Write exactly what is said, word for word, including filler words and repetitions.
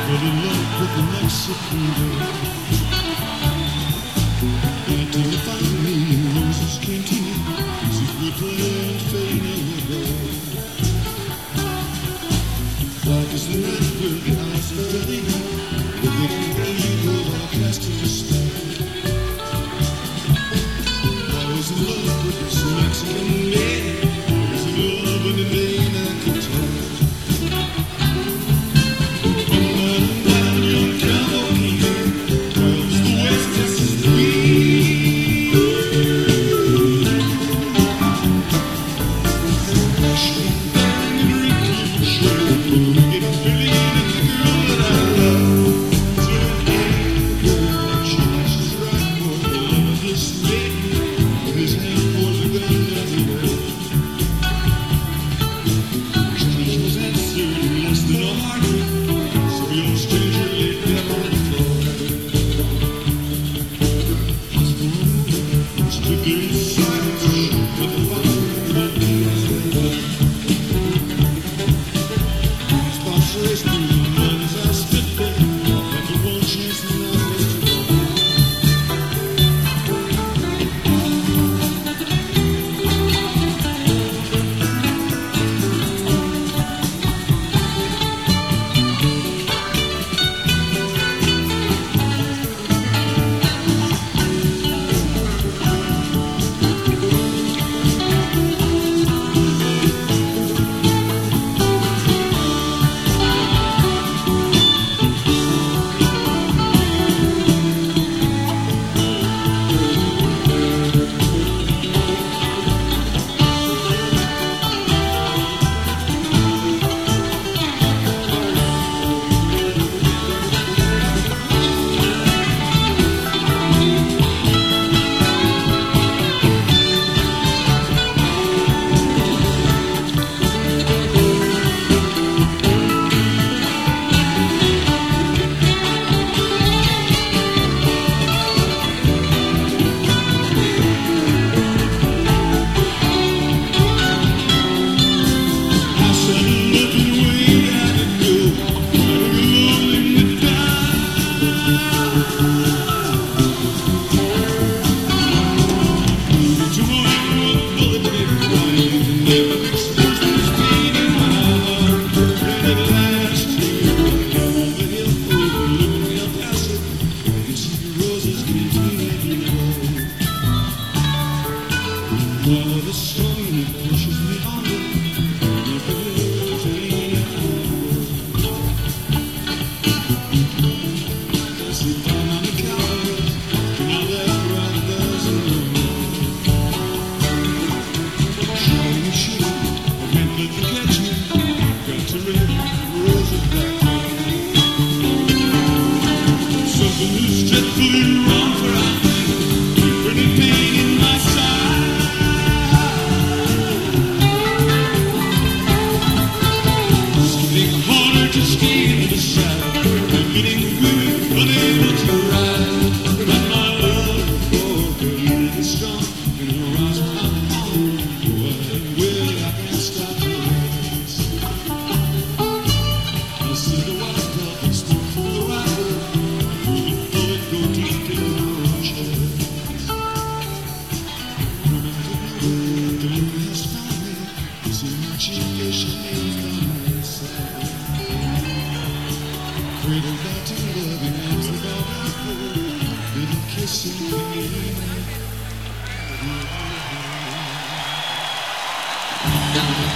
fell in love with the Mexican girl. Until finally roses came to me, secret plans fading away. Dark as the night where the eyes are fading, the little evil are cast in the sky. I was in love with this Mexican lady. I was in love with the name I could tell. Down.